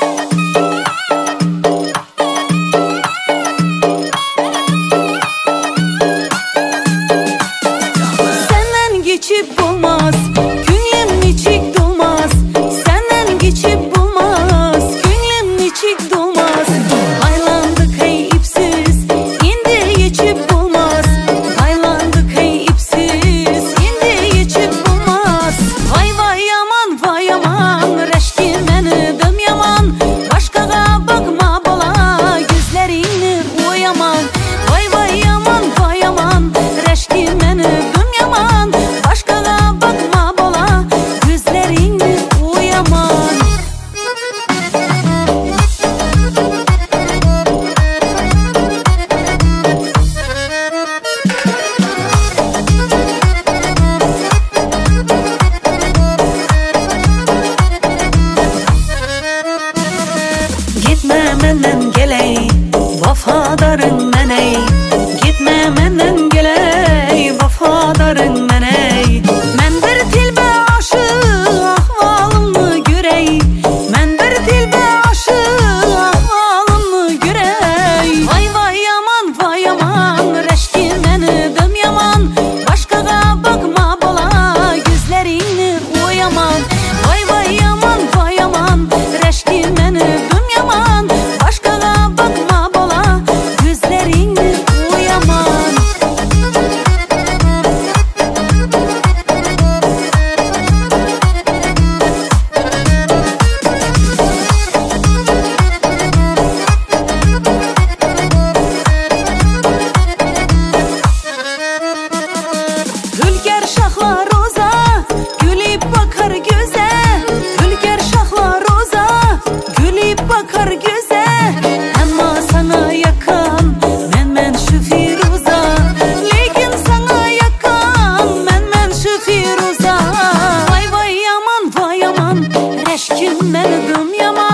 Senden geçip bulmaz, gönlüm içik dolmaz. Senden geçip bulmaz, gönlüm içik dolmaz. Aylandık hey ipsiz, indi geçip bulmaz. Aylandık hey ipsiz, indi geçip bulmaz. Vay vay yaman, vay yaman, reşkin beni dım yaman. Başkaga bakma bala, gözlerini o yaman. Vay vay yaman, vay yaman, reşkin beni dım yaman. Başkaga bakma bala, gözlerini o yaman. Gitme menden geley, vafadarın men ey. Gitme menden geley, vafadarın men ey. Men bir tilbe aşık, ahvalımı görey. Men bir tilbe aşık, ahvalımı görey. Vay vay yaman, vay yaman, reşkin beni dım yaman. Başkaga bakma bala, gözlerini o yaman. Vay vay yaman, vay yaman, reşkin beni dım yaman. Başkaga bakma bala, gözlerini o yaman. Hülker şahlar roza, gülüp bakar göze. Hülker şahlar roza, gülüp bakar göze. Ama sana yakan, men şu Firuza. Lekin sana yakan, men şu Firuza. Vay vay yaman, vay yaman, reşkin beni dım yaman.